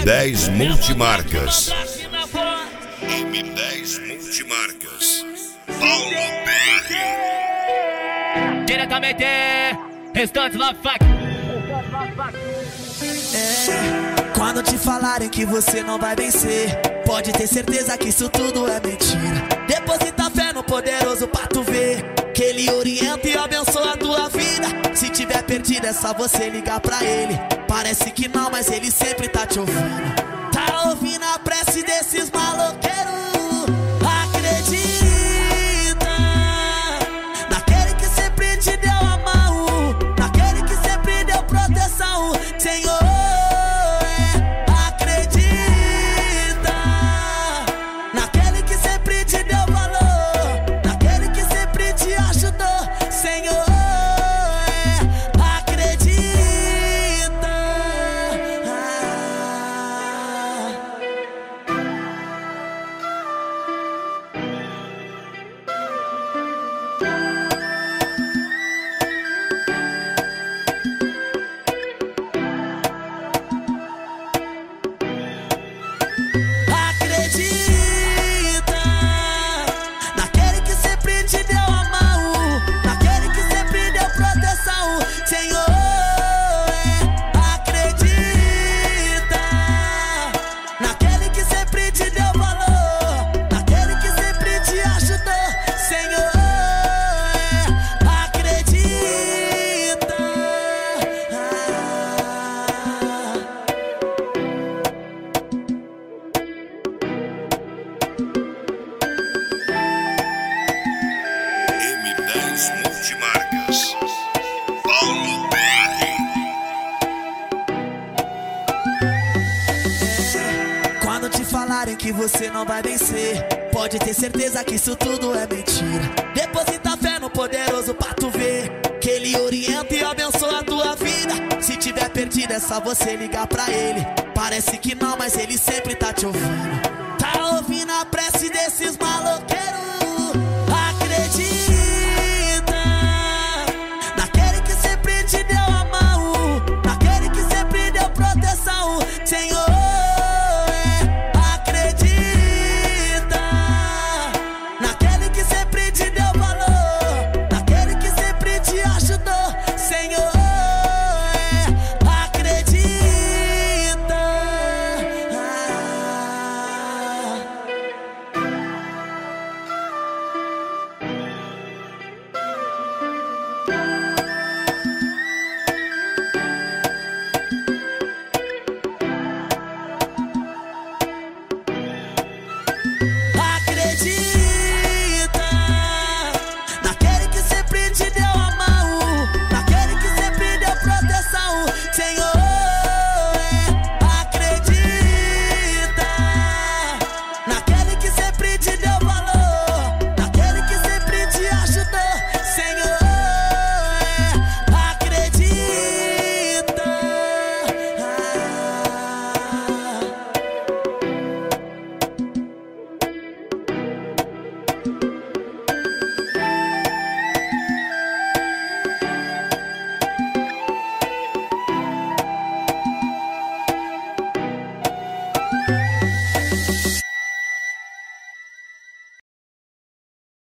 M10 Multimarcas. M10 Multimarcas. Paulo BR. Diretamente, Restantes Love Fuck. Quando te falarem que você não vai vencer, pode ter certeza que isso tudo é mentira. Deposita fé no poderoso pra tu ver que ele orienta e abençoa a tua vida. Se tiver perdido é só você ligar pra ele. Parece que não, mas ele sempre tá te ouvindo. Tá ouvindo a prece desses maloqueiros. Acredita naquele que sempre te deu a mão, naquele que sempre deu proteção, Senhor. Acredita naquele que sempre te deu valor, naquele que sempre te ajudou, Senhor. Multimarcas. Paulo BR. Quando te falarem que você não vai vencer, pode ter certeza que isso tudo é mentira. Deposita fé no poderoso pra tu ver que ele orienta e abençoa a tua vida. Se tiver perdido é só você ligar pra ele. Parece que não, mas ele sempre tá te ouvindo. Tá ouvindo a prece desses maloqueiros.